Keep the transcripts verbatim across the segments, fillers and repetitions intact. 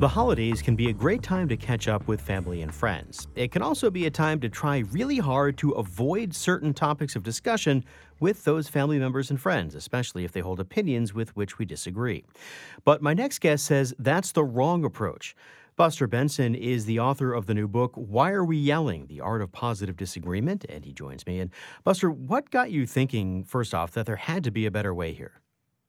The holidays can be a great time to catch up with family and friends. It can also be a time to try really hard to avoid certain topics of discussion with those family members and friends, especially if they hold opinions with which we disagree. But my next guest says that's the wrong approach. Buster Benson is the author of the new book, Why Are We Yelling? The Art of Positive Disagreement, and he joins me. And Buster, what got you thinking, first off, that there had to be a better way here?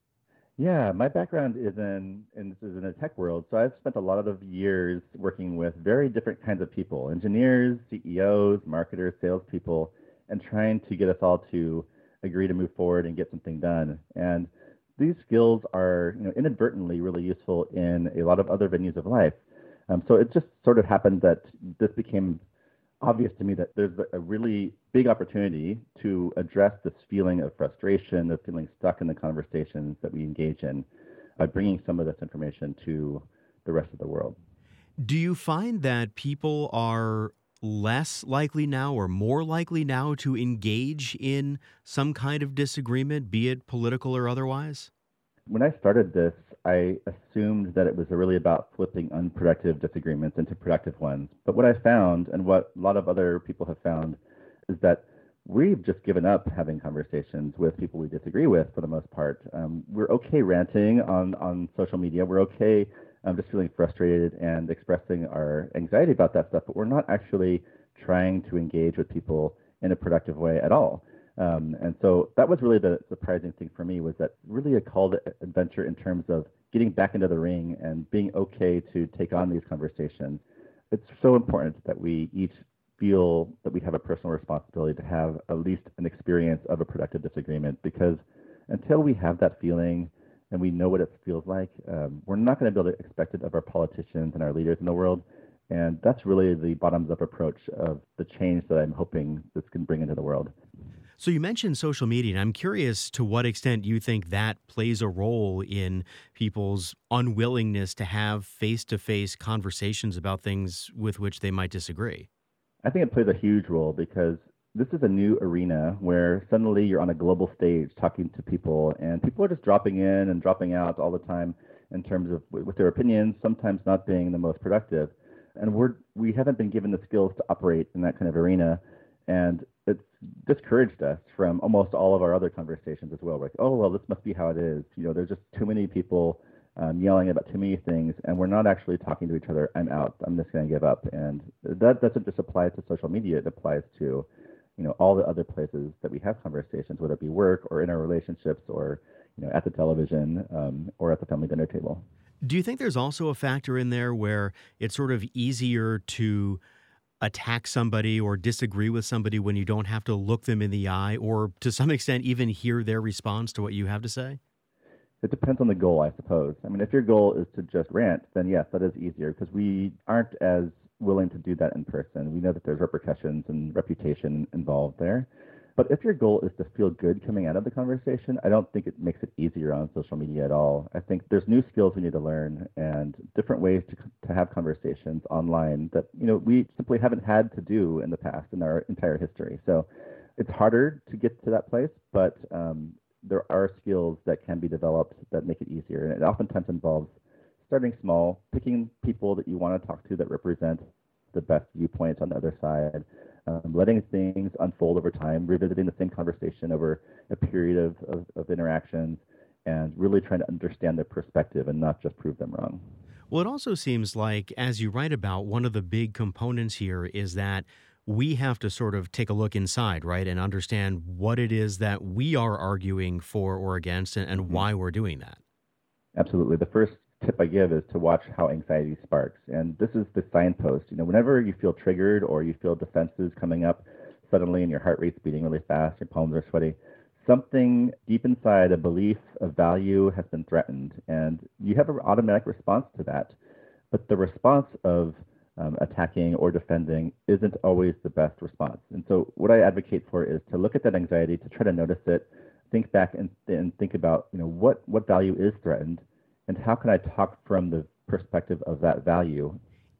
Yeah, my background is in, in this is in the tech world. So I've spent a lot of years working with very different kinds of people, engineers, C E Os, marketers, salespeople, and trying to get us all to agree to move forward and get something done. And these skills are, you know, inadvertently really useful in a lot of other venues of life. Um, so it just sort of happened that this became obvious to me that there's a really big opportunity to address this feeling of frustration, of feeling stuck in the conversations that we engage in by bringing some of this information to the rest of the world. Do you find that people are less likely now or more likely now to engage in some kind of disagreement, be it political or otherwise? When I started this, I assumed that it was really about flipping unproductive disagreements into productive ones. But what I found, and what a lot of other people have found, is that we've just given up having conversations with people we disagree with for the most part. Um, we're okay ranting on, on social media. We're okay um, just feeling frustrated and expressing our anxiety about that stuff, but we're not actually trying to engage with people in a productive way at all. Um, and so that was really the surprising thing for me, was that really a call to adventure in terms of getting back into the ring and being okay to take on these conversations. It's so important that we each feel that we have a personal responsibility to have at least an experience of a productive disagreement, because until we have that feeling and we know what it feels like, um, we're not going to be able to expect it of our politicians and our leaders in the world. And that's really the bottoms-up approach of the change that I'm hoping this can bring into the world. So you mentioned social media, and I'm curious to what extent you think that plays a role in people's unwillingness to have face-to-face conversations about things with which they might disagree. I think it plays a huge role because this is a new arena where suddenly you're on a global stage talking to people, and people are just dropping in and dropping out all the time in terms of with their opinions, sometimes not being the most productive. And we're we haven't been given the skills to operate in that kind of arena, and it's discouraged us from almost all of our other conversations as well. We're like, oh well, this must be how it is. You know, there's just too many people um, yelling about too many things, and we're not actually talking to each other. I'm out. I'm just going to give up. And that doesn't just apply to social media. It applies to, you know, all the other places that we have conversations, whether it be work or in our relationships or, you know, at the television um, or at the family dinner table. Do you think there's also a factor in there where it's sort of easier to attack somebody or disagree with somebody when you don't have to look them in the eye or to some extent even hear their response to what you have to say? It depends on the goal, I suppose. I mean, if your goal is to just rant, then yes, that is easier because we aren't as willing to do that in person. We know that there's repercussions and reputation involved there. But if your goal is to feel good coming out of the conversation, I don't think it makes it easier on social media at all. I think there's new skills we need to learn and different ways to, to have conversations online that, you know, we simply haven't had to do in the past in our entire history. So it's harder to get to that place, but um, there are skills that can be developed that make it easier. And it oftentimes involves starting small, picking people that you want to talk to that represent the best viewpoints on the other side, um, letting things unfold over time, revisiting the same conversation over a period of, of, of interactions, and really trying to understand their perspective and not just prove them wrong. Well, it also seems like, as you write about, one of the big components here is that we have to sort of take a look inside, right, and understand what it is that we are arguing for or against and, and Mm-hmm. why we're doing that. Absolutely. The first tip I give is to watch how anxiety sparks. And this is the signpost. You know, whenever you feel triggered or you feel defenses coming up suddenly and your heart rate's beating really fast, your palms are sweaty, something deep inside, a belief, a value has been threatened. And you have an automatic response to that. But the response of um, attacking or defending isn't always the best response. And so what I advocate for is to look at that anxiety, to try to notice it, think back and, and think about, you know, what, what value is threatened and how can I talk from the perspective of that value?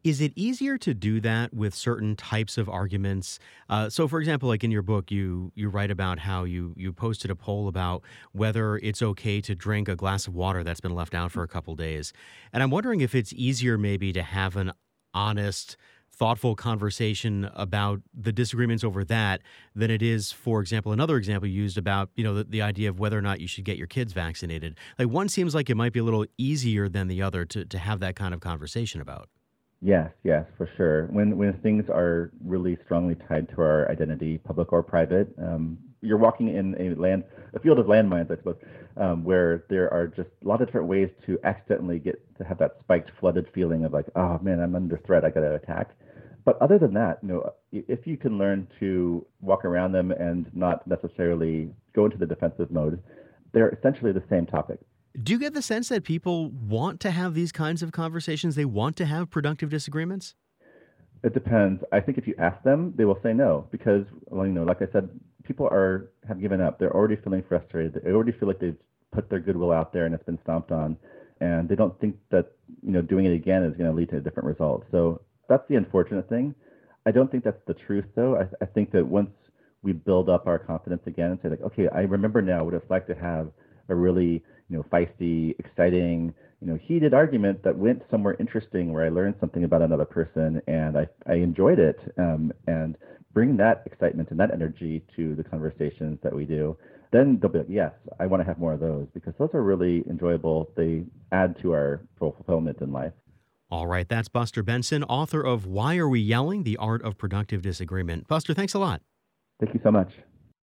Is it easier to do that with certain types of arguments? Uh, so, for example, like in your book, you you write about how you you posted a poll about whether it's okay to drink a glass of water that's been left out for a couple days, and I'm wondering if it's easier maybe to have an honest, thoughtful conversation about the disagreements over that than it is, for example, another example used about you know the, the idea of whether or not you should get your kids vaccinated. Like one seems like it might be a little easier than the other to to have that kind of conversation about. Yes, yes, for sure. When when things are really strongly tied to our identity, public or private, um, you're walking in a land, a field of landmines, I suppose, um, where there are just a lot of different ways to accidentally get to have that spiked, flooded feeling of like, oh man, I'm under threat, I got to attack. But other than that, you know, if you can learn to walk around them and not necessarily go into the defensive mode, they're essentially the same topic. Do you get the sense that people want to have these kinds of conversations? They want to have productive disagreements? It depends. I think if you ask them, they will say no because, well, you know, like I said, people are have given up. They're already feeling frustrated. They already feel like they've put their goodwill out there and it's been stomped on, and they don't think that you know doing it again is going to lead to a different result. So that's the unfortunate thing. I don't think that's the truth, though. I, I think that once we build up our confidence again and say like, okay, I remember now what it's like to have a really you know feisty, exciting, you know heated argument that went somewhere interesting where I learned something about another person and I, I enjoyed it, um, and bring that excitement and that energy to the conversations that we do, then they'll be like, yes, I want to have more of those because those are really enjoyable. They add to our fulfillment in life. All right, that's Buster Benson, author of Why Are We Yelling? The Art of Productive Disagreement. Buster, thanks a lot. Thank you so much.